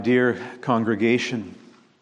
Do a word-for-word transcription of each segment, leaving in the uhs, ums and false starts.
Dear congregation,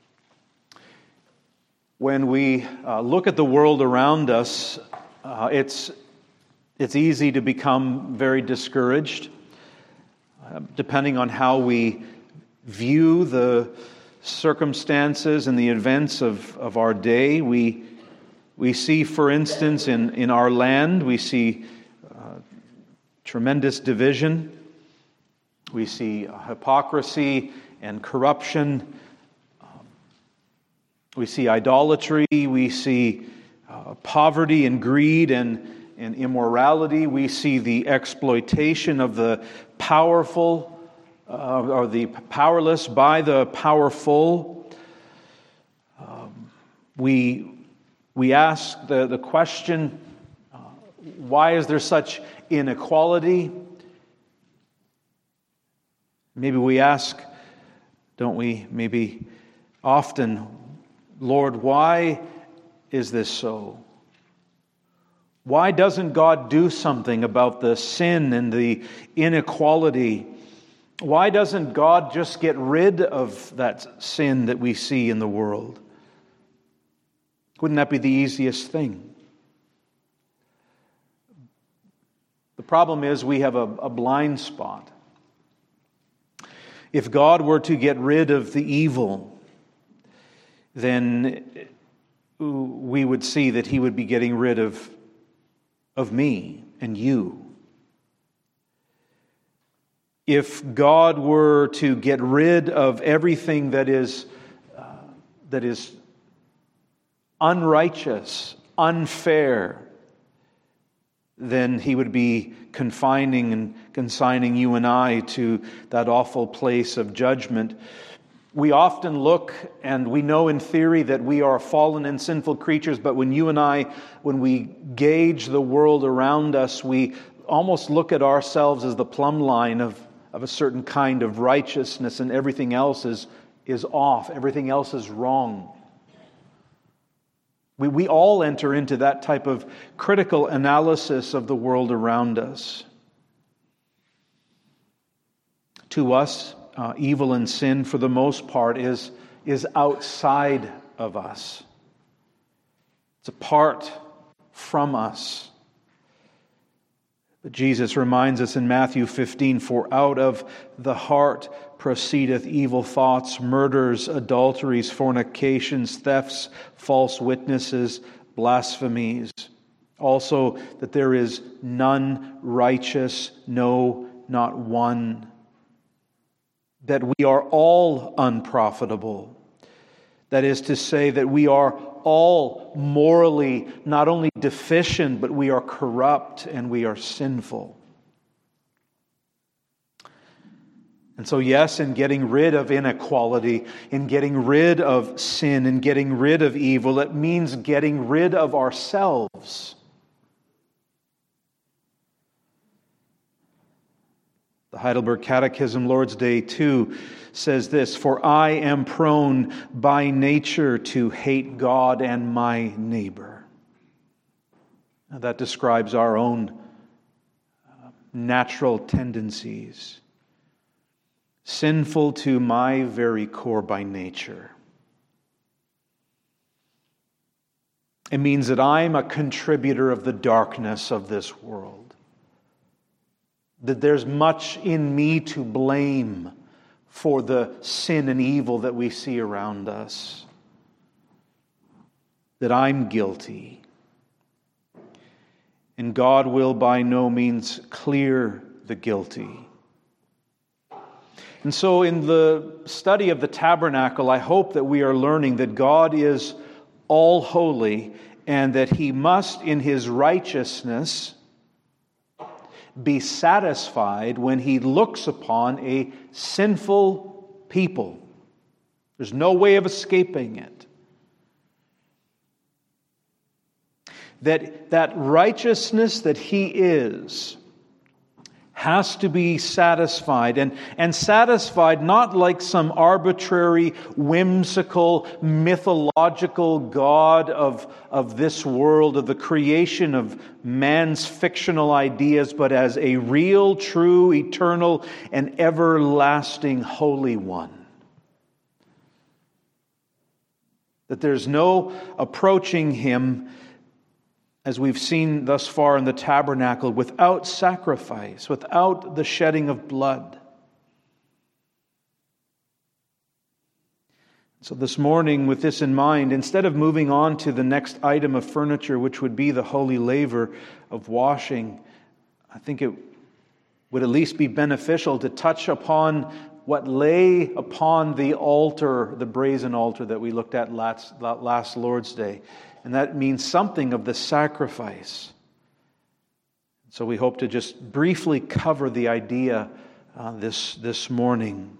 when we uh, look at the world around us, uh, it's it's easy to become very discouraged, uh, depending on how we view the circumstances and the events of, of our day. We we see, for instance, in, in our land, we see uh, tremendous division. We see hypocrisy and corruption. Um, we see idolatry. We see uh, poverty and greed and, and immorality. We see the exploitation of the powerful uh, or the powerless by the powerful. Um, we we ask the, the question, uh, why is there such inequality? Maybe we ask, don't we, maybe often, Lord, why is this so? Why doesn't God do something about the sin and the inequality? Why doesn't God just get rid of that sin that we see in the world? Wouldn't that be the easiest thing? The problem is we have a, a blind spot. If God were to get rid of the evil, then we would see that He would be getting rid of, of me and you. If God were to get rid of everything that is uh, that is unrighteous, unfair, then He would be confining and consigning you and I to that awful place of judgment. We often look and we know in theory that we are fallen and sinful creatures, but when you and I, when we gauge the world around us, we almost look at ourselves as the plumb line of, of a certain kind of righteousness, and everything else is, is off, everything else is wrong. We, we all enter into that type of critical analysis of the world around us. To us, uh, evil and sin, for the most part, is, is outside of us. It's apart from us. But Jesus reminds us in Matthew fifteen, "For out of the heart proceedeth evil thoughts, murders, adulteries, fornications, thefts, false witnesses, blasphemies. Also that there is none righteous, no, not one. That we are all unprofitable. That is to say that we are all morally not only deficient, but we are corrupt and we are sinful." And so, yes, in getting rid of inequality, in getting rid of sin, in getting rid of evil, it means getting rid of ourselves. The Heidelberg Catechism, Lord's Day two, says this: "For I am prone by nature to hate God and my neighbor." Now, that describes our own natural tendencies. Sinful to my very core by nature. It means that I'm a contributor of the darkness of this world. That there's much in me to blame for the sin and evil that we see around us. That I'm guilty. And God will by no means clear the guilty. And so in the study of the tabernacle, I hope that we are learning that God is all holy and that He must, in His righteousness, be satisfied when He looks upon a sinful people. There's no way of escaping it. That, that righteousness that He is has to be satisfied, and, and satisfied not like some arbitrary, whimsical, mythological God of, of this world, of the creation of man's fictional ideas, but as a real, true, eternal, and everlasting Holy One. That there's no approaching Him, as we've seen thus far in the tabernacle, without sacrifice, without the shedding of blood. So this morning, with this in mind, instead of moving on to the next item of furniture, which would be the holy laver of washing, I think it would at least be beneficial to touch upon what lay upon the altar, the brazen altar that we looked at last, last Lord's Day. And that means something of the sacrifice. So we hope to just briefly cover the idea uh, this, this morning.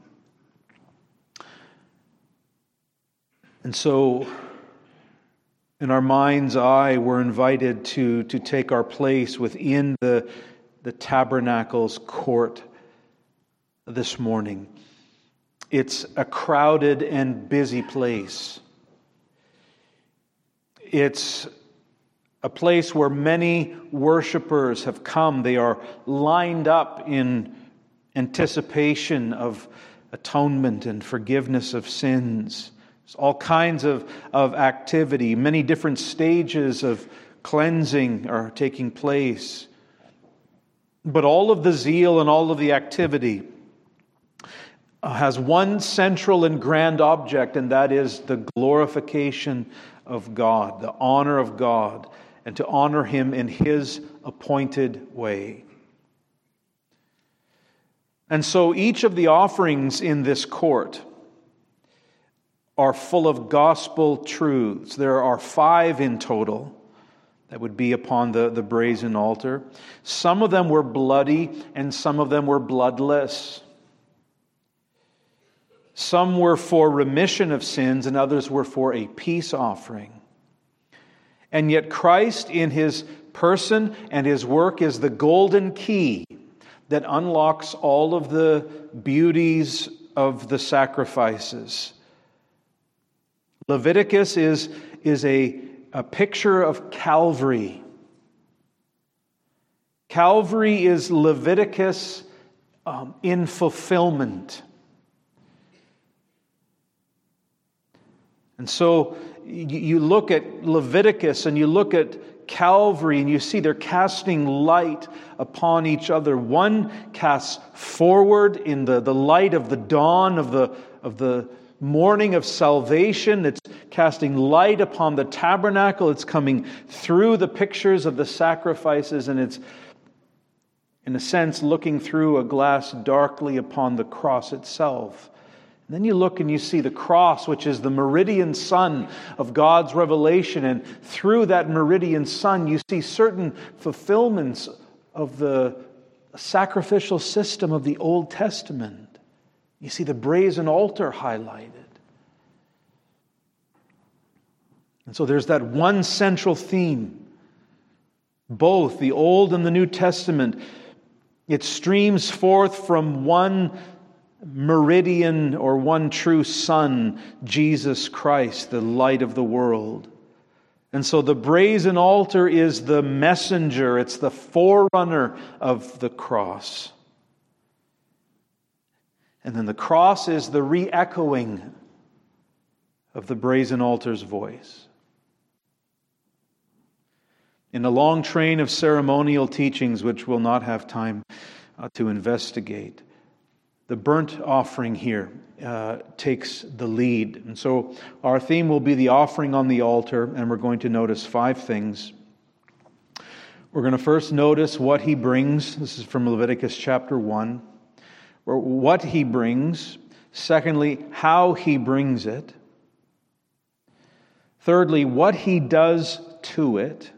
And so, in our mind's eye, we're invited to, to take our place within the, the tabernacle's court this morning. It's a crowded and busy place. It's a place where many worshipers have come. They are lined up in anticipation of atonement and forgiveness of sins. There's all kinds of, of activity. Many different stages of cleansing are taking place. But all of the zeal and all of the activity has one central and grand object, and that is the glorification of God, the honor of God, and to honor Him in His appointed way. And so each of the offerings in this court are full of gospel truths. There are five in total that would be upon the, the brazen altar. Some of them were bloody and some of them were bloodless. Some were for remission of sins and others were for a peace offering. And yet Christ in His person and His work is the golden key that unlocks all of the beauties of the sacrifices. Leviticus is, is a, a picture of Calvary. Calvary is Leviticus um, in fulfillment. And so you look at Leviticus and you look at Calvary and you see they're casting light upon each other. One casts forward in the, the light of the dawn of the, of the morning of salvation. It's casting light upon the tabernacle. It's coming through the pictures of the sacrifices, and it's, in a sense, looking through a glass darkly upon the cross itself. And then you look and you see the cross, which is the meridian sun of God's revelation, and through that meridian sun you see certain fulfillments of the sacrificial system of the Old Testament. You see the brazen altar highlighted. And so there's that one central theme. Both the Old and the New Testament, it streams forth from one meridian or one true sun, Jesus Christ, the light of the world. And so the brazen altar is the messenger, it's the forerunner of the cross. And then the cross is the re-echoing of the brazen altar's voice. In a long train of ceremonial teachings, which we'll not have time uh, to investigate, the burnt offering here uh, takes the lead. And so our theme will be the offering on the altar, and we're going to notice five things. We're going to first notice what He brings. This is from Leviticus chapter one. Or what He brings. Secondly, how He brings it. Thirdly, what He does to it.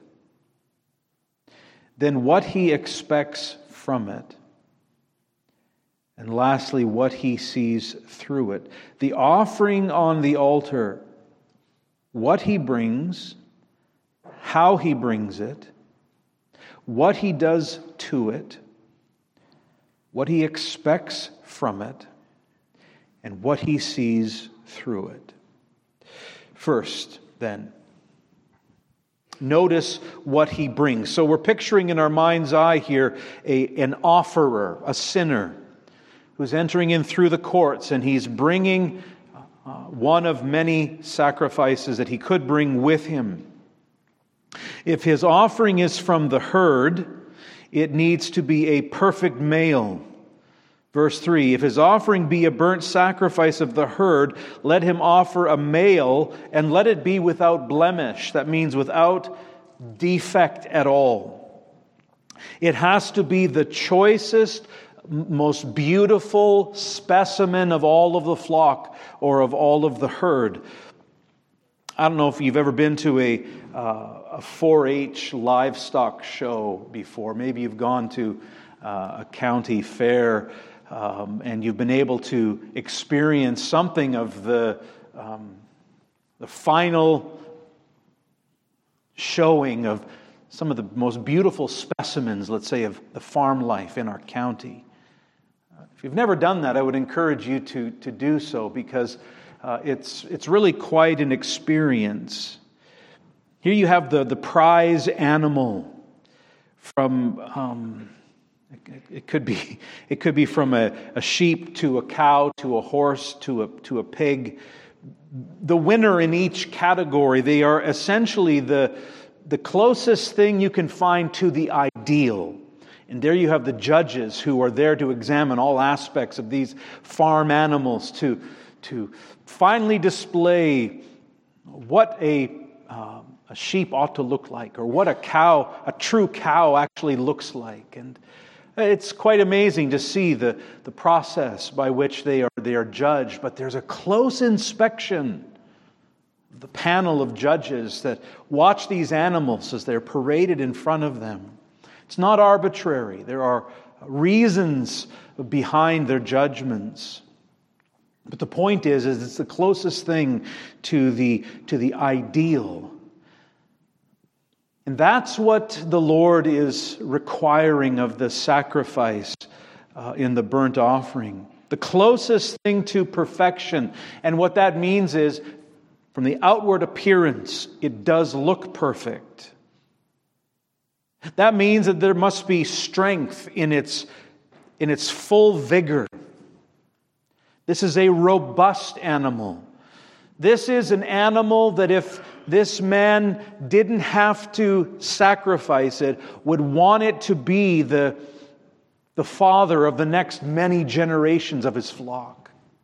Then what He expects from it. And lastly, what He sees through it. The offering on the altar, what He brings, how He brings it, what He does to it, what He expects from it, and what He sees through it. First, then, notice what He brings. So we're picturing in our mind's eye here a, an offerer, a sinner, who's entering in through the courts, and he's bringing uh, one of many sacrifices that he could bring with him. If his offering is from the herd, it needs to be a perfect male. Verse three, if his offering be a burnt sacrifice of the herd, let him offer a male, and let it be without blemish. That means without defect at all. It has to be the choicest, most beautiful specimen of all of the flock or of all of the herd. I don't know if you've ever been to a, uh, a four H livestock show before. Maybe you've gone to uh, a county fair um, and you've been able to experience something of the, um, the final showing of some of the most beautiful specimens, let's say, of the farm life in our county. Uh, if you've never done that, I would encourage you to, to do so, because uh, it's, it's really quite an experience. Here you have the, the prize animal from, um, it, it could be it could be from a, a sheep to a cow to a horse to a to a pig. The winner in each category, they are essentially the the closest thing you can find to the ideal. And there you have the judges who are there to examine all aspects of these farm animals to, to finally display what a, uh, a sheep ought to look like, or what a cow, a true cow actually looks like. And it's quite amazing to see the, the process by which they are, they are judged. But there's a close inspection. The panel of judges that watch these animals as they're paraded in front of them. It's not arbitrary. There are reasons behind their judgments. But the point is, is it's the closest thing to the, to the ideal. And that's what the Lord is requiring of the sacrifice uh, in the burnt offering. The closest thing to perfection. And what that means is, from the outward appearance, it does look perfect. That means that there must be strength in its, in its full vigor. This is a robust animal. This is an animal that if this man didn't have to sacrifice it, would want it to be the, the father of the next many generations of his flock.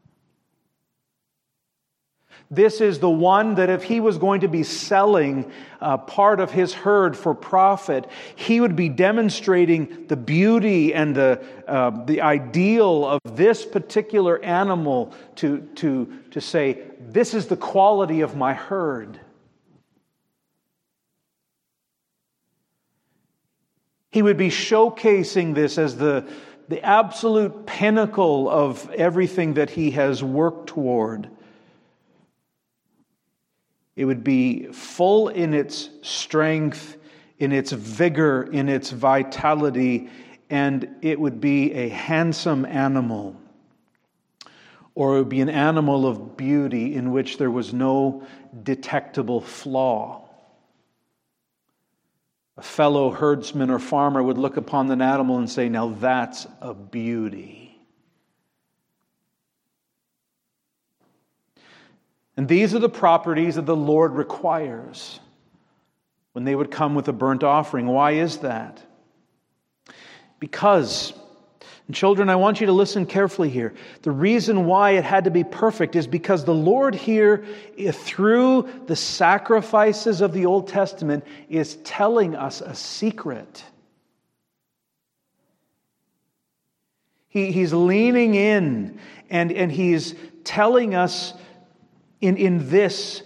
This is the one that if he was going to be selling uh, part of his herd for profit, he would be demonstrating the beauty and the uh, the ideal of this particular animal to, to, to say, this is the quality of my herd. He would be showcasing this as the, the absolute pinnacle of everything that he has worked toward. It would be full in its strength, in its vigor, in its vitality, and it would be a handsome animal. Or it would be an animal of beauty in which there was no detectable flaw. A fellow herdsman or farmer would look upon an animal and say, now that's a beauty. And these are the properties that the Lord requires when they would come with a burnt offering. Why is that? Because, and children, I want you to listen carefully here. The reason why it had to be perfect is because the Lord here, through the sacrifices of the Old Testament, is telling us a secret. He, he's leaning in and, and he's telling us In, in this,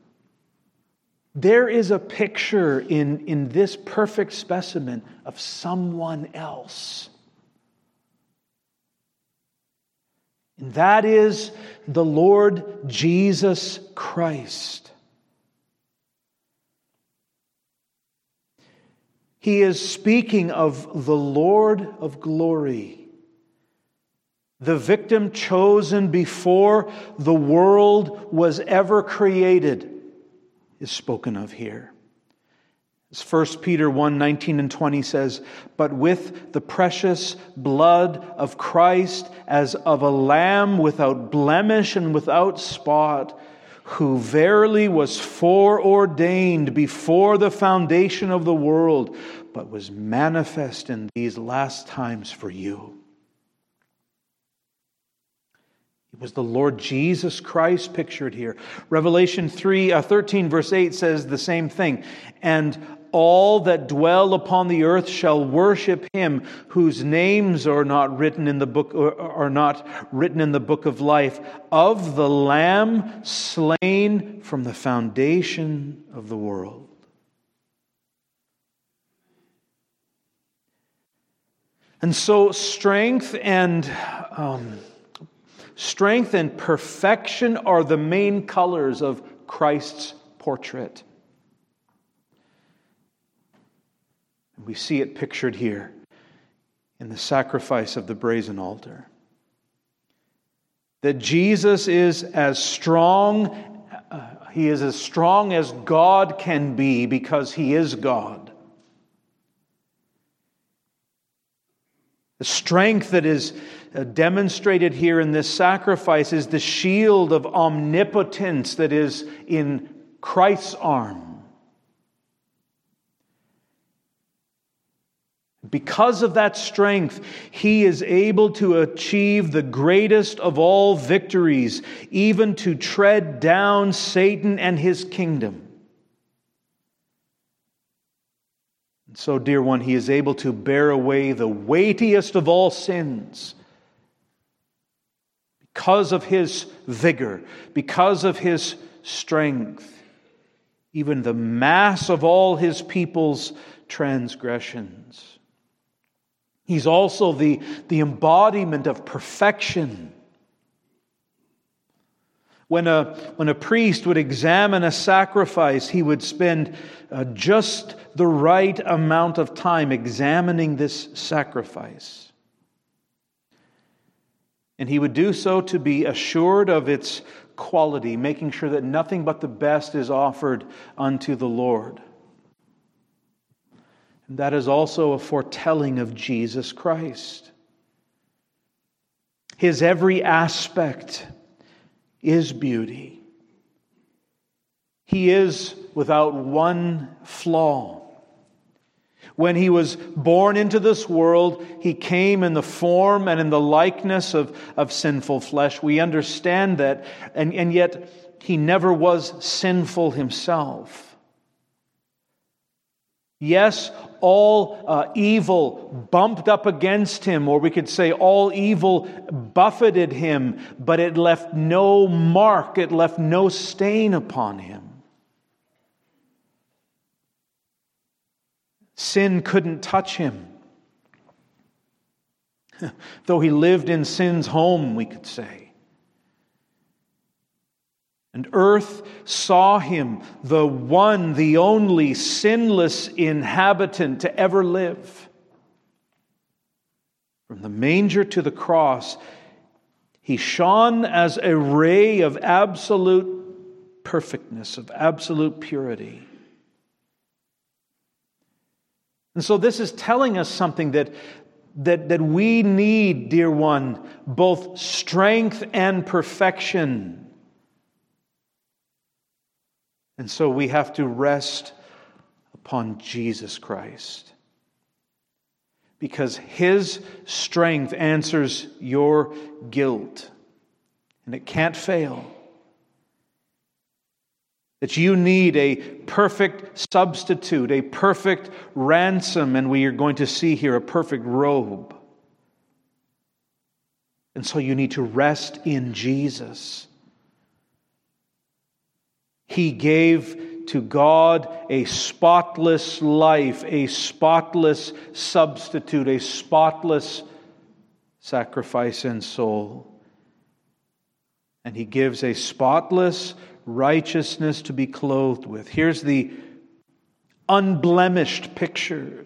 there is a picture in, in this perfect specimen of someone else. And that is the Lord Jesus Christ. He is speaking of the Lord of glory. The victim chosen before the world was ever created is spoken of here. As First Peter one, nineteen and twenty says, "But with the precious blood of Christ, as of a lamb without blemish and without spot, who verily was foreordained before the foundation of the world, but was manifest in these last times for you." It was the Lord Jesus Christ pictured here. Revelation three, uh, thirteen verse eight says the same thing. "And all that dwell upon the earth shall worship him, whose names are not written in the book, or are not written in the book of life, of the Lamb slain from the foundation of the world." And so strength and um, strength and perfection are the main colors of Christ's portrait. We see it pictured here in the sacrifice of the brazen altar. That Jesus is as strong, uh, He is as strong as God can be because He is God. The strength that is uh, demonstrated here in this sacrifice is the shield of omnipotence that is in Christ's arm. Because of that strength, He is able to achieve the greatest of all victories, even to tread down Satan and his kingdom. And so, dear one, He is able to bear away the weightiest of all sins. Because of His vigor, because of His strength, even the mass of all His people's transgressions. He's also the, the embodiment of perfection. When a, when a priest would examine a sacrifice, he would spend uh, just the right amount of time examining this sacrifice. And he would do so to be assured of its quality, making sure that nothing but the best is offered unto the Lord. And that is also a foretelling of Jesus Christ. His every aspect is beauty. He is without one flaw. When He was born into this world, He came in the form and in the likeness of, of sinful flesh. We understand that, and, and yet He never was sinful Himself. Yes, all uh, evil bumped up against Him, or we could say all evil buffeted Him, but it left no mark, it left no stain upon Him. Sin couldn't touch Him. Though He lived in sin's home, we could say. And earth saw Him, the one, the only sinless inhabitant to ever live. From the manger to the cross, He shone as a ray of absolute perfectness, of absolute purity. And so this is telling us something that, that, that we need, dear one, both strength and perfection. And so we have to rest upon Jesus Christ. Because His strength answers your guilt. And it can't fail. That you need a perfect substitute, a perfect ransom, and we are going to see here a perfect robe. And so you need to rest in Jesus. He gave to God a spotless life, a spotless substitute, a spotless sacrifice and soul. And He gives a spotless righteousness to be clothed with. Here's the unblemished picture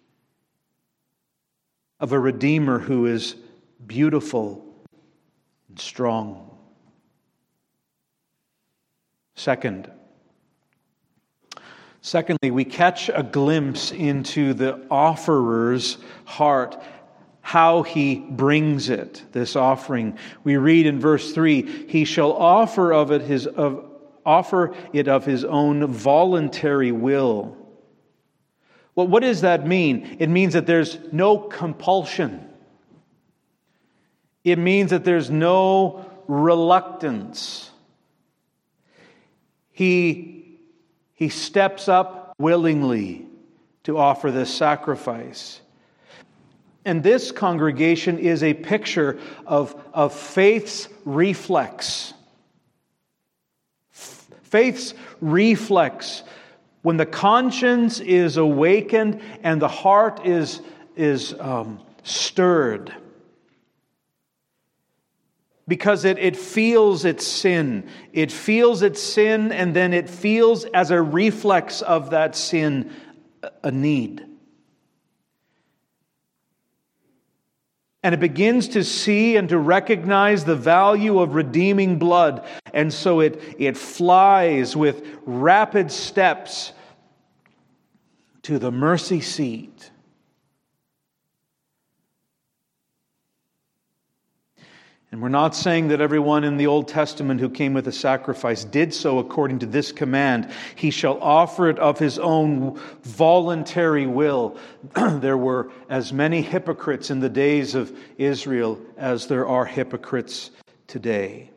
of a Redeemer who is beautiful and strong. Second, Secondly, we catch a glimpse into the offerer's heart, how he brings it, this offering. We read in verse three, he shall offer of it his of offer it of his own voluntary will. Well, what does that mean? It means that there's no compulsion. It means that there's no reluctance. He, he steps up willingly to offer this sacrifice. And this, congregation, is a picture of, of faith's reflex. Faith's reflex. When the conscience is awakened and the heart is, is um, stirred. Because it, it feels its sin. It feels its sin, and then it feels as a reflex of that sin a need. And it begins to see and to recognize the value of redeeming blood. And so it, it flies with rapid steps to the mercy seat. And we're not saying that everyone in the Old Testament who came with a sacrifice did so according to this command. He shall offer it of his own voluntary will. There were as many hypocrites in the days of Israel as there are hypocrites today.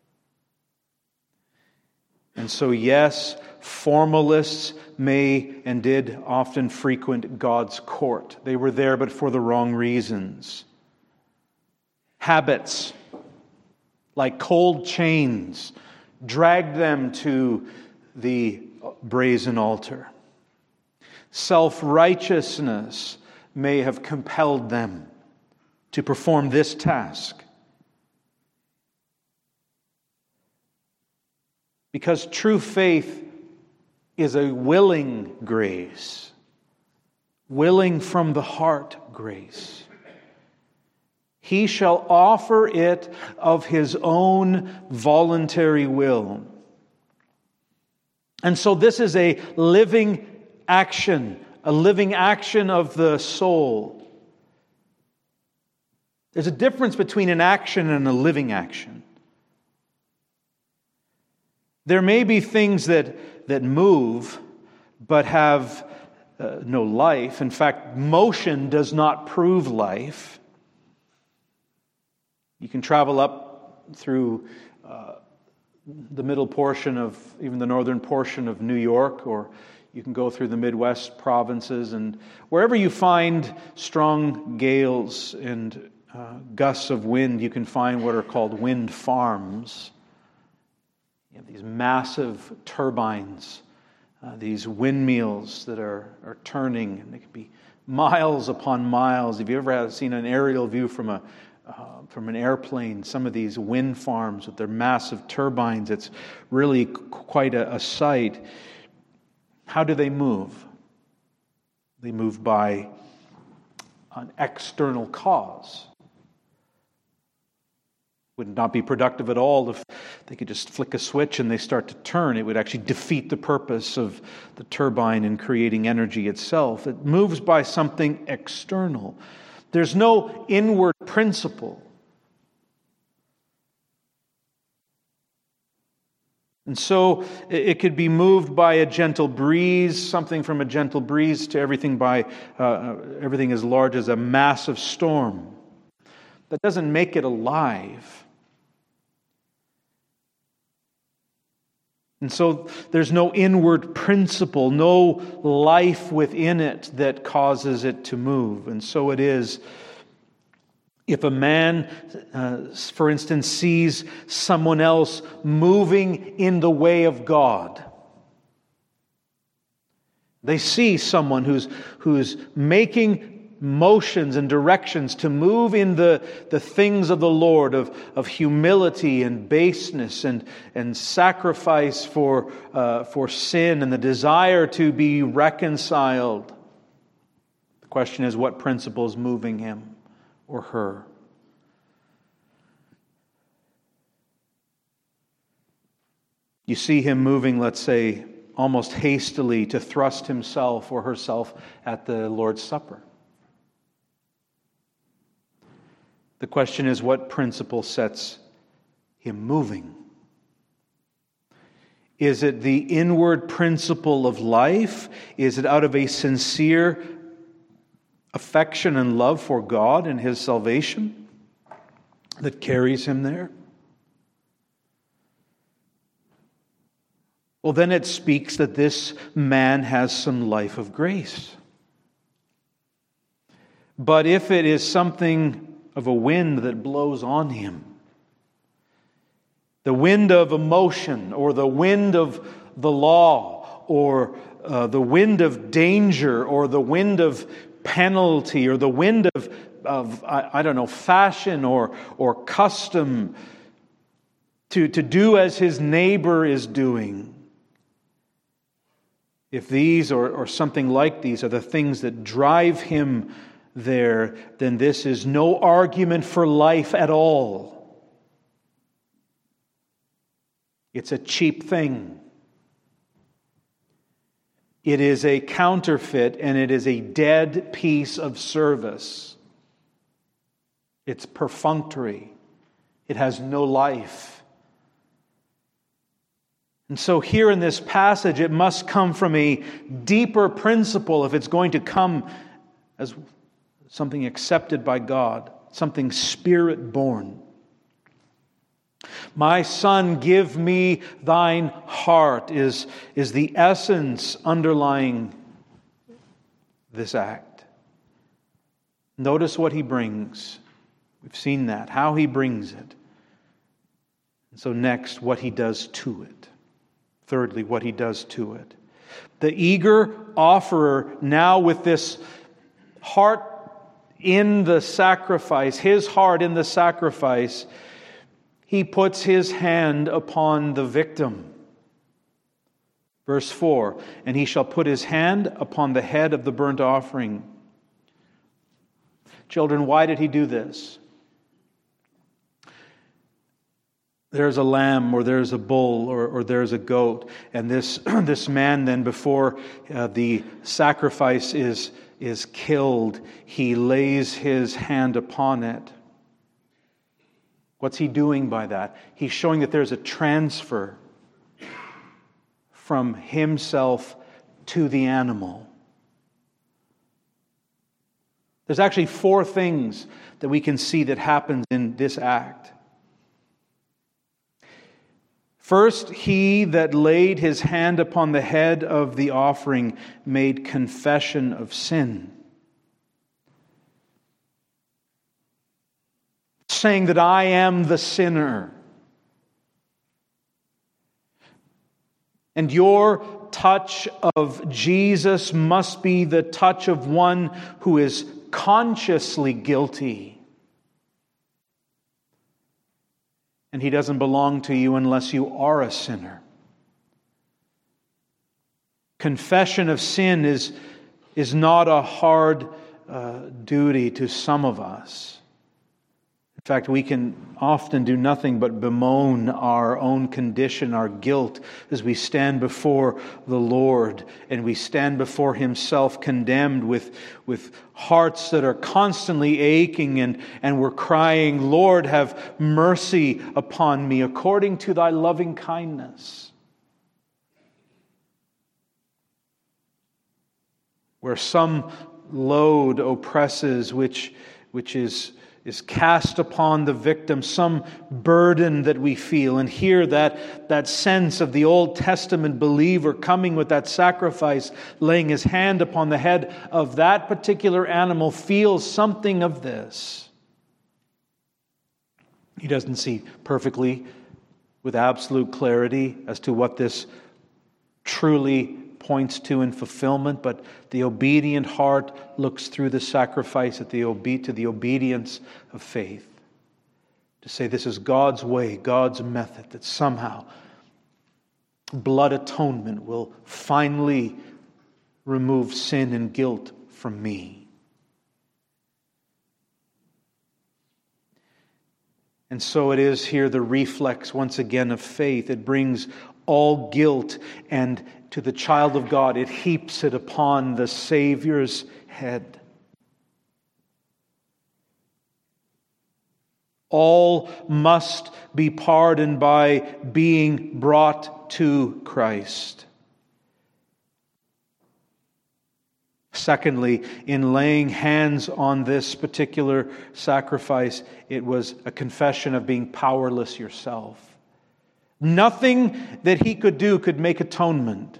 And so, yes, formalists may and did often frequent God's court. They were there, but for the wrong reasons. Habits, like cold chains, dragged them to the brazen altar. Self-righteousness may have compelled them to perform this task. Because true faith is a willing grace, willing from the heart grace. He shall offer it of his own voluntary will. And so this is a living action, a living action of the soul. There's a difference between an action and a living action. There may be things that, that move but have uh, no life. In fact, motion does not prove life. You can travel up through uh, the middle portion of, even the northern portion of New York, or you can go through the Midwest provinces, and wherever you find strong gales and uh, gusts of wind, you can find what are called wind farms. You have these massive turbines, uh, these windmills that are, are turning, and they can be miles upon miles. If you ever have seen an aerial view from a Uh, from an airplane, some of these wind farms with their massive turbines, it's really quite a, a sight. How do they move? They move by an external cause. Would not be productive at all if they could just flick a switch and they start to turn. It would actually defeat the purpose of the turbine in creating energy itself. It moves by something external. There's no inward principle. And so it could be moved by a gentle breeze, something from a gentle breeze to everything by uh, everything as large as a massive storm. That doesn't make it alive. And so there's no inward principle, no life within it that causes it to move. And so it is, if a man, uh, for instance, sees someone else moving in the way of God, they see someone who's, who's making motions and directions to move in the, the things of the Lord, of, of humility and baseness and, and sacrifice for, uh, for sin and the desire to be reconciled. The question is, what principle is moving him or her? You see him moving, let's say, almost hastily to thrust himself or herself at the Lord's Supper. The question is, what principle sets him moving? Is it the inward principle of life? Is it out of a sincere affection and love for God and His salvation that carries him there? Well, then it speaks that this man has some life of grace. But if it is something of a wind that blows on him, the wind of emotion, or the wind of the law, or uh, the wind of danger, or the wind of penalty, or the wind of, of I, I don't know, fashion or, or custom, to, to do as his neighbor is doing, if these or, or something like these are the things that drive him there, then this is no argument for life at all. It's a cheap thing. It is a counterfeit, and it is a dead piece of service. It's perfunctory. It has no life. And so here in this passage, it must come from a deeper principle if it's going to come as something accepted by God, something Spirit-born. My son, give me thine heart is, is the essence underlying this act. Notice what he brings. We've seen that, how he brings it. And so next, what he does to it. Thirdly, what he does to it. The eager offerer, now with this heart in the sacrifice, his heart in the sacrifice, he puts his hand upon the victim. Verse four, and he shall put his hand upon the head of the burnt offering. Children, why did he do this? There's a lamb, or there's a bull, or, or there's a goat, and this this man then, before uh, the sacrifice is is killed, he lays his hand upon it. What's he doing by that? He's showing that there's a transfer from himself to the animal. There's actually four things that we can see that happens in this act. First, he that laid his hand upon the head of the offering made confession of sin, saying that I am the sinner. And your touch of Jesus must be the touch of one who is consciously guilty. And he doesn't belong to you unless you are a sinner. Confession of sin is, is not a hard uh, duty to some of us. In fact, we can often do nothing but bemoan our own condition, our guilt, as we stand before the Lord and we stand before Himself condemned with, with hearts that are constantly aching, and, and we're crying, Lord, have mercy upon me according to thy loving kindness. Where some load oppresses, which, which is is cast upon the victim, some burden that we feel. And here that, that sense of the Old Testament believer coming with that sacrifice, laying his hand upon the head of that particular animal, feels something of this. He doesn't see perfectly with absolute clarity as to what this truly points to in fulfillment, but the obedient heart looks through the sacrifice at the obe- to the obedience of faith. To say this is God's way, God's method, that somehow blood atonement will finally remove sin and guilt from me. And so it is here the reflex, once again, of faith. It brings all guilt, and to the child of God, it heaps it upon the Savior's head. All must be pardoned by being brought to Christ. Secondly, in laying hands on this particular sacrifice, it was a confession of being powerless yourself. Nothing that he could do could make atonement.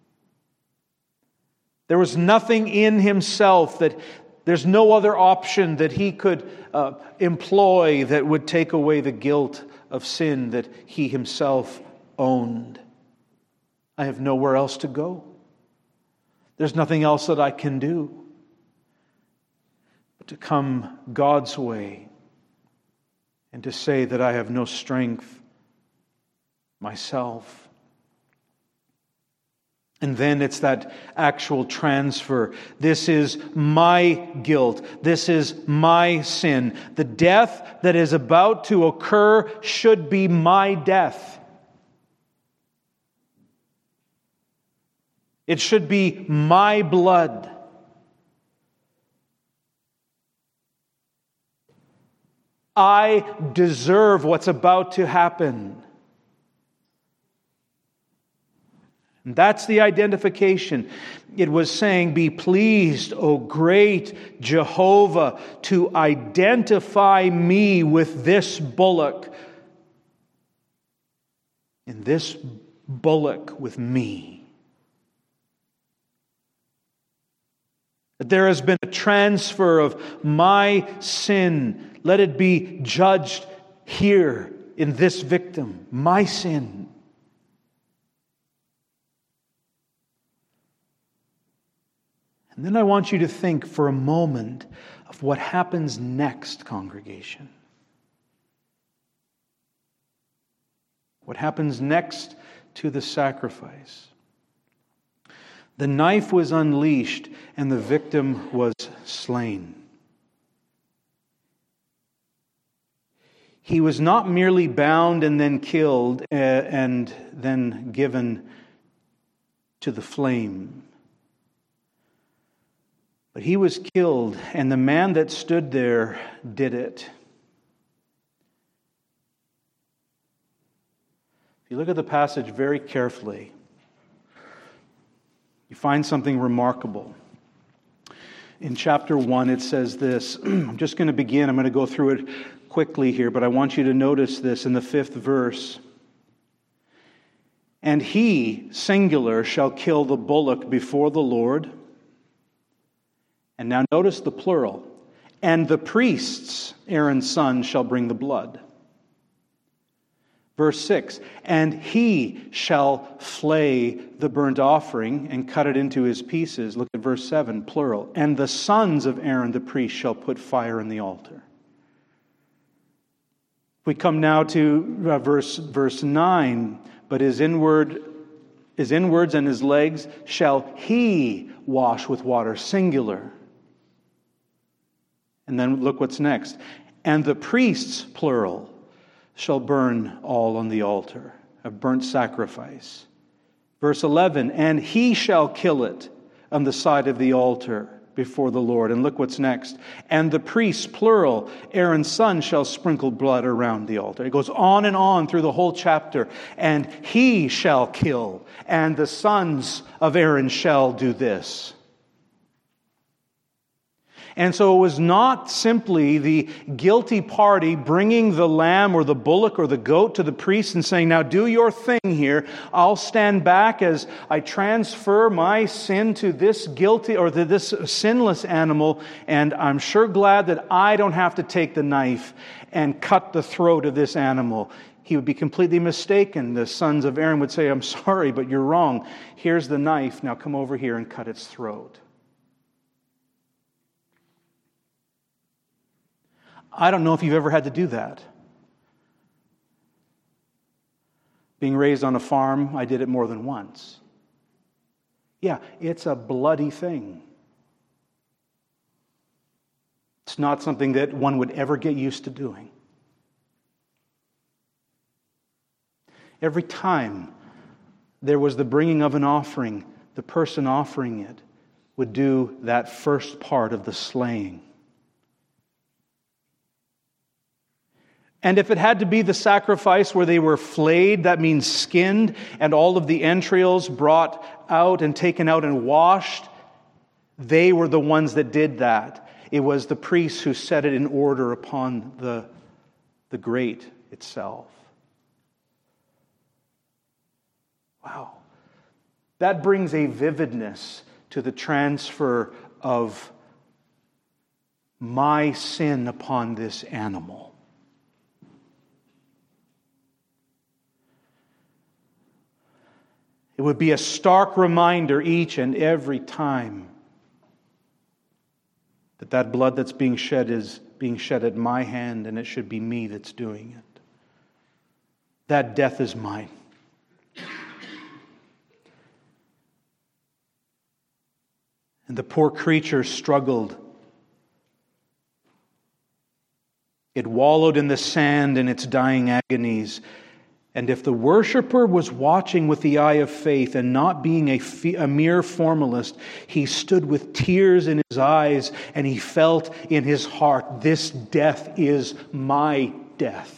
There was nothing in himself that, there's no other option that he could uh, employ that would take away the guilt of sin that he himself owned. I have nowhere else to go. There's nothing else that I can do but to come God's way and to say that I have no strength myself. And then it's that actual transfer. This is my guilt. This is my sin. The death that is about to occur should be my death. It should be my blood. I deserve what's about to happen. And that's the identification. It was saying, be pleased, O great Jehovah, to identify me with this bullock. And this bullock with me. That there has been a transfer of my sin. Let it be judged here in this victim. My sin. And then I want you to think for a moment of what happens next, congregation. What happens next to the sacrifice? The knife was unleashed and the victim was slain. He was not merely bound and then killed and then given to the flame. But he was killed, and the man that stood there did it. If you look at the passage very carefully, you find something remarkable. In chapter one, it says this. I'm just going to begin. I'm going to go through it quickly here, but I want you to notice this in the fifth verse. And he, singular, shall kill the bullock before the Lord. And now notice the plural. And the priests, Aaron's son, shall bring the blood. Verse six, and he shall flay the burnt offering and cut it into his pieces. Look at verse seven, plural. And the sons of Aaron the priest shall put fire in the altar. We come now to uh, verse, verse nine. But his inward, his inwards and his legs shall he wash with water, singular. And then look what's next. And the priests, plural, shall burn all on the altar, a burnt sacrifice. Verse eleven, and he shall kill it on the side of the altar before the Lord. And look what's next. And the priests, plural, Aaron's son, shall sprinkle blood around the altar. It goes on and on through the whole chapter. And he shall kill, and the sons of Aaron shall do this. And so it was not simply the guilty party bringing the lamb or the bullock or the goat to the priest and saying, now do your thing here. I'll stand back as I transfer my sin to this guilty or to this sinless animal. And I'm sure glad that I don't have to take the knife and cut the throat of this animal. He would be completely mistaken. The sons of Aaron would say, I'm sorry, but you're wrong. Here's the knife. Now come over here and cut its throat. I don't know if you've ever had to do that. Being raised on a farm, I did it more than once. Yeah, it's a bloody thing. It's not something that one would ever get used to doing. Every time there was the bringing of an offering, the person offering it would do that first part of the slaying. And if it had to be the sacrifice where they were flayed, that means skinned, and all of the entrails brought out and taken out and washed, they were the ones that did that. It was the priests who set it in order upon the, the grate itself. Wow. That brings a vividness to the transfer of my sin upon this animal. It would be a stark reminder each and every time that that blood that's being shed is being shed at my hand, and it should be me that's doing it. That death is mine. And the poor creature struggled. It wallowed in the sand in its dying agonies. And if the worshiper was watching with the eye of faith and not being a, fe- a mere formalist, he stood with tears in his eyes and he felt in his heart, this death is my death.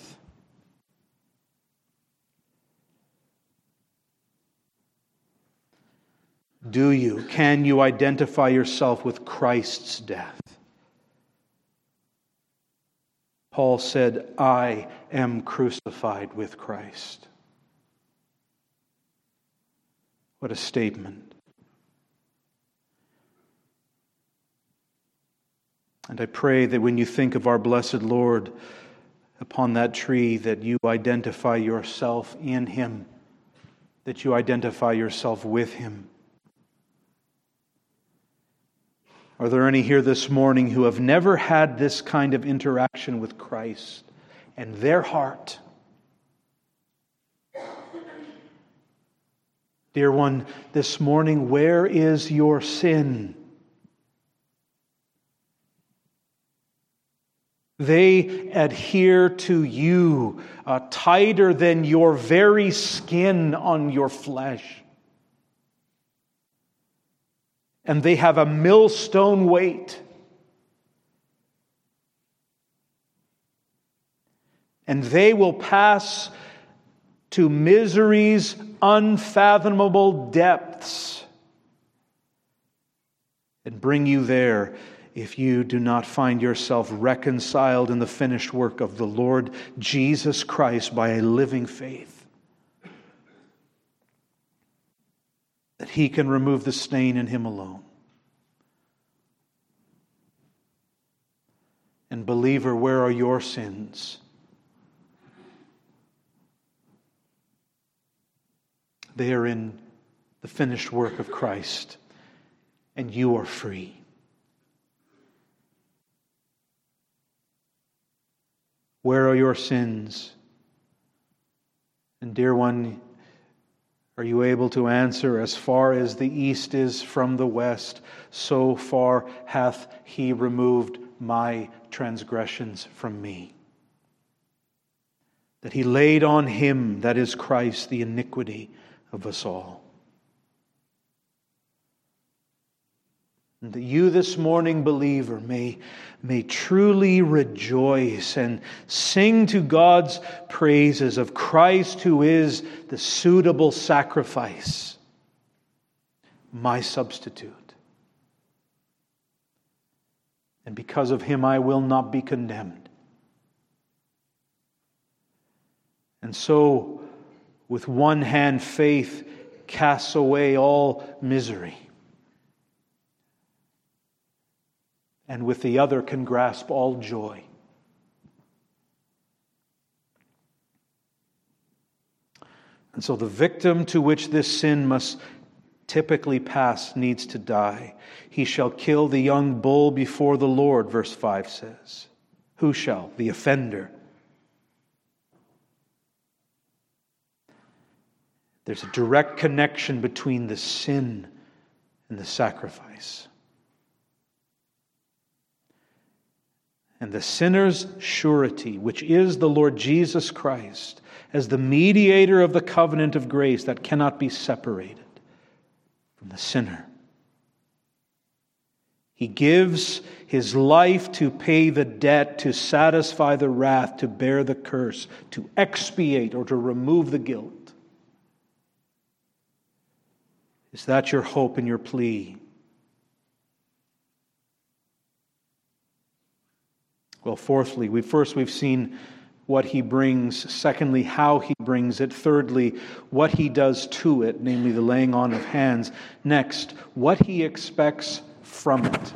Do you, can you identify yourself with Christ's death? Paul said, I am crucified with Christ. What a statement. And I pray that when you think of our blessed Lord upon that tree, that you identify yourself in Him, that you identify yourself with Him. Are there any here this morning who have never had this kind of interaction with Christ and their heart? Dear one, this morning, where is your sin? They adhere to you uh, tighter than your very skin on your flesh. And they have a millstone weight. And they will pass to misery's unfathomable depths and bring you there if you do not find yourself reconciled in the finished work of the Lord Jesus Christ by a living faith. That He can remove the stain in Him alone. And believer, where are your sins? They are in the finished work of Christ, and you are free. Where are your sins? And dear one, are you able to answer, as far as the east is from the west, so far hath He removed my transgressions from me? That He laid on Him, that is Christ, the iniquity of us all. And that you this morning, believer, may, may truly rejoice and sing to God's praises of Christ, who is the suitable sacrifice, my substitute. And because of Him I will not be condemned. And so, with one hand, faith casts away all misery. And with the other can grasp all joy. And so the victim to which this sin must typically pass needs to die. He shall kill the young bull before the Lord, verse five says. Who shall? The offender. There's a direct connection between the sin and the sacrifice. and the sinner's surety, which is the Lord Jesus Christ, as the mediator of the covenant of grace that cannot be separated from the sinner. He gives his life to pay the debt, to satisfy the wrath, to bear the curse, to expiate or to remove the guilt. Is that your hope and your plea? Well, fourthly, we first we've seen what he brings. Secondly, how he brings it. Thirdly, what he does to it, namely the laying on of hands. Next, what he expects from it.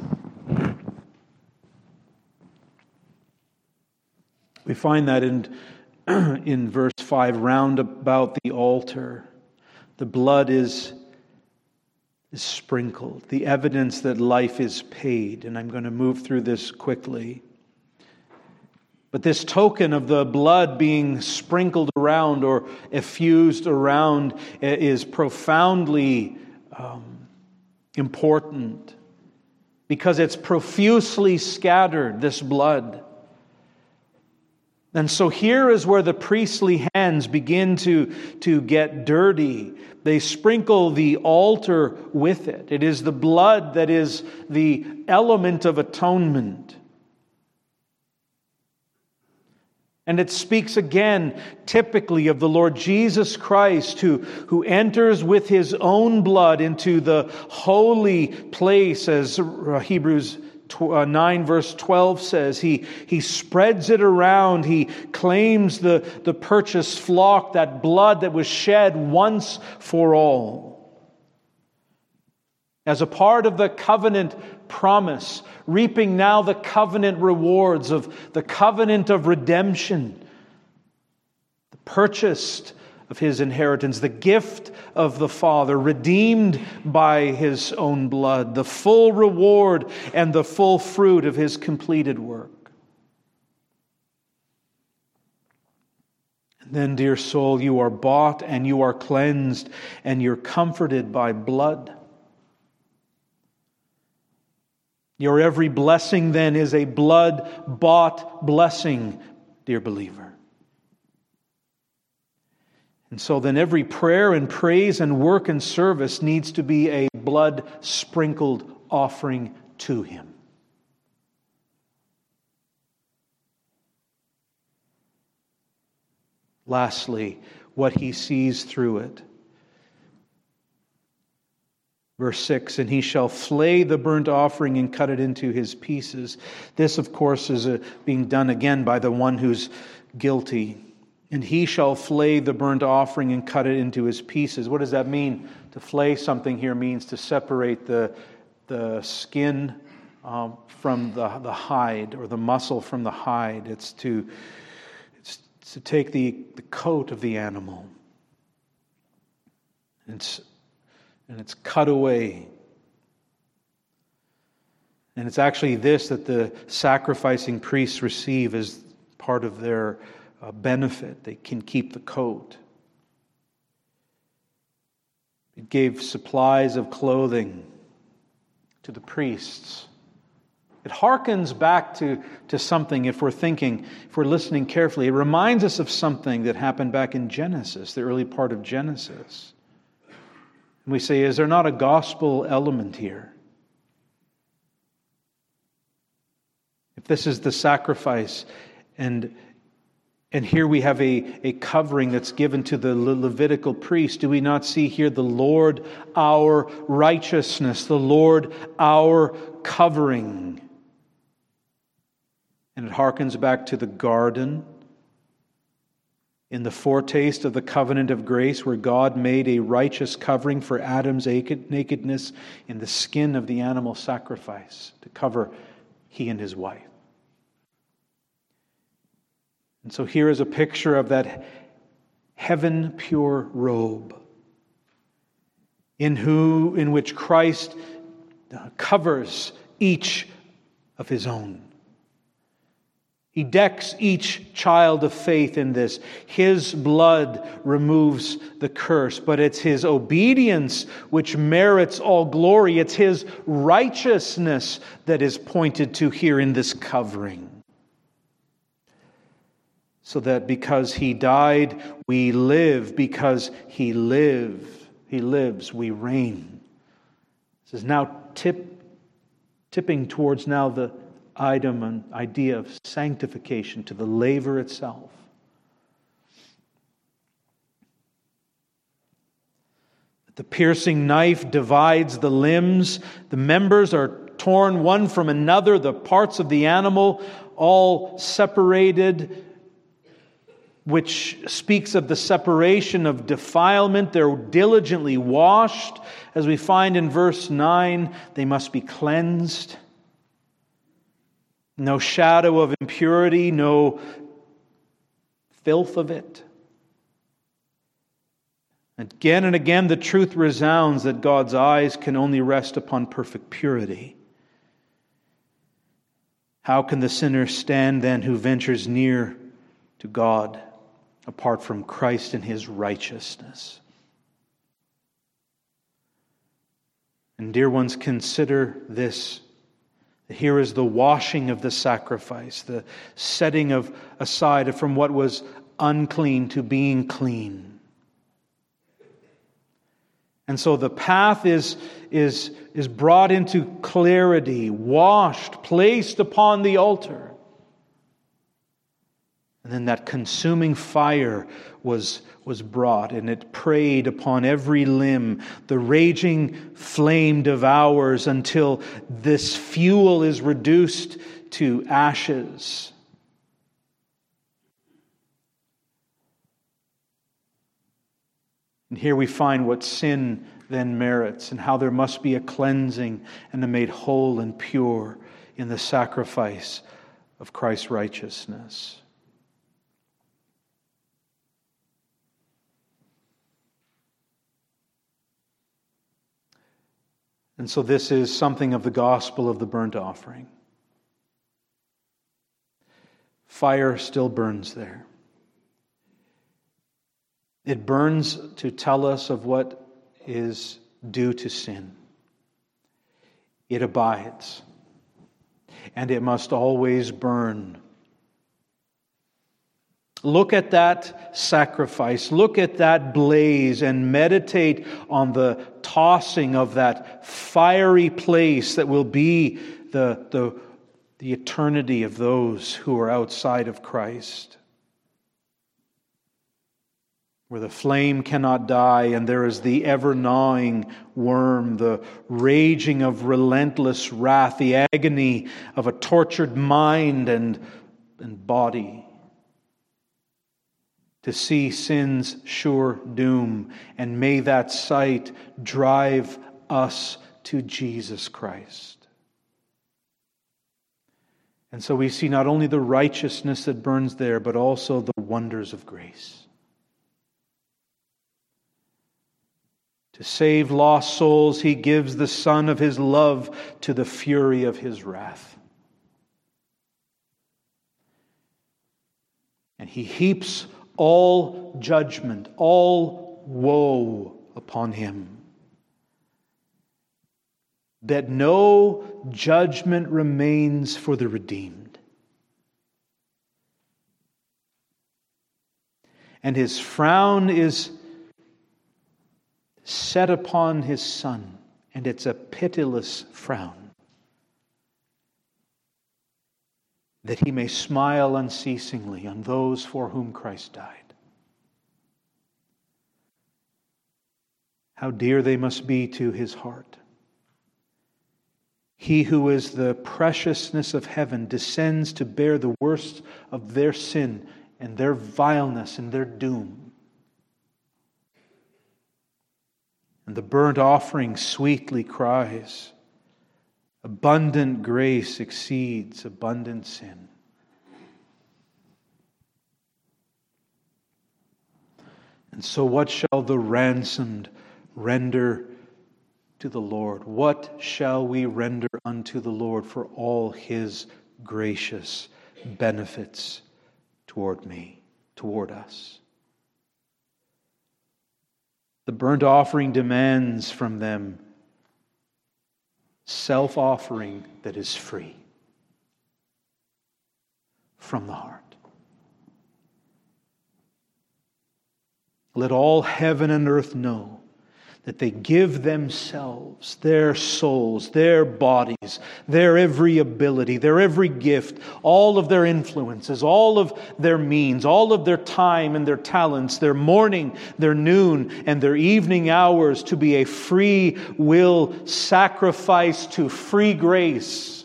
We find that in, in verse five, round about the altar, the blood is, is sprinkled, the evidence that life is paid. And I'm going to move through this quickly. But this token of the blood being sprinkled around or effused around is profoundly um, important because it's profusely scattered, this blood. And so here is where the priestly hands begin to, to get dirty. They sprinkle the altar with it. It is the blood that is the element of atonement. And it speaks again, typically, of the Lord Jesus Christ, who, who enters with his own blood into the holy place, as Hebrews nine verse twelve says. He, he spreads it around. He claims the, the purchased flock, that blood that was shed once for all. As a part of the covenant promise, reaping now the covenant rewards of the covenant of redemption, the purchased of his inheritance, the gift of the Father, redeemed by his own blood, the full reward and the full fruit of his completed work. And then, dear soul, you are bought and you are cleansed and you're comforted by blood. Your every blessing then is a blood-bought blessing, dear believer. And so then every prayer and praise and work and service needs to be a blood-sprinkled offering to Him. Lastly, what He sees through it. Verse six, and he shall flay the burnt offering and cut it into his pieces. This, of course, is a, being done again by the one who's guilty. And he shall flay the burnt offering and cut it into his pieces. What does that mean? To flay something here means to separate the, the skin um, from the, the hide, or the muscle from the hide. It's to, it's to take the, the coat of the animal. It's And it's cut away. And it's actually this that the sacrificing priests receive as part of their uh, benefit. They can keep the coat. It gave supplies of clothing to the priests. It harkens back to, to something, if we're thinking, if we're listening carefully, it reminds us of something that happened back in Genesis, the early part of Genesis. And we say, is there not a gospel element here? If this is the sacrifice, and and here we have a, a covering that's given to the Le- Levitical priest, do we not see here the Lord our righteousness, the Lord our covering? And it harkens back to the garden, in the foretaste of the covenant of grace, where God made a righteous covering for Adam's nakedness in the skin of the animal sacrifice to cover he and his wife. And so here is a picture of that heaven pure robe in who in which Christ covers each of his own. He decks each child of faith in this. His blood removes the curse, but it's His obedience which merits all glory. It's His righteousness that is pointed to here in this covering. So that because He died, we live. Because He live, He lives, we reign. This is now tip, tipping towards now the item and idea of sanctification, to the laver itself. The piercing knife divides the limbs. The members are torn one from another. The parts of the animal all separated, which speaks of the separation of defilement. They're diligently washed. As we find in verse nine, they must be cleansed. No shadow of impurity, no filth of it. Again and again, the truth resounds that God's eyes can only rest upon perfect purity. How can the sinner stand then who ventures near to God apart from Christ and His righteousness? And dear ones, consider this. Here is the washing of the sacrifice, the setting of aside from what was unclean to being clean. And so the path is, is, is brought into clarity, washed, placed upon the altar. And then that consuming fire was, was brought, and it preyed upon every limb. The raging flame devours until this fuel is reduced to ashes. And here we find what sin then merits, and how there must be a cleansing and a made whole and pure in the sacrifice of Christ's righteousness. And so this is something of the gospel of the burnt offering. Fire still burns there. It burns to tell us of what is due to sin. It abides, and it must always burn. Look at that sacrifice. Look at that blaze and meditate on the tossing of that fiery place that will be the, the, the eternity of those who are outside of Christ. Where the flame cannot die and there is the ever-gnawing worm, the raging of relentless wrath, the agony of a tortured mind and, and body. To see sin's sure doom, and may that sight drive us to Jesus Christ. And so we see not only the righteousness that burns there, but also the wonders of grace. To save lost souls, He gives the Son of His love to the fury of His wrath. And He heaps all judgment, all woe upon Him, that no judgment remains for the redeemed. And His frown is set upon His Son, and it's a pitiless frown, that He may smile unceasingly on those for whom Christ died. How dear they must be to His heart. He who is the preciousness of heaven descends to bear the worst of their sin and their vileness and their doom. And the burnt offering sweetly cries, abundant grace exceeds abundant sin. And so what shall the ransomed render to the Lord? What shall we render unto the Lord for all His gracious benefits toward me, toward us. The burnt offering demands from them self-offering that is free from the heart. Let all heaven and earth know that they give themselves, their souls, their bodies, their every ability, their every gift, all of their influences, all of their means, all of their time and their talents, their morning, their noon, and their evening hours to be a free will sacrifice to free grace.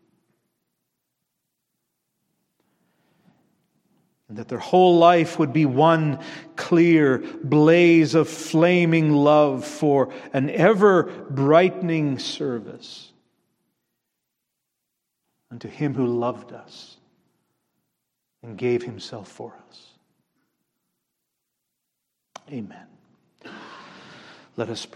And that their whole life would be one clear blaze of flaming love for an ever-brightening service unto Him who loved us and gave Himself for us. Amen. Let us pray.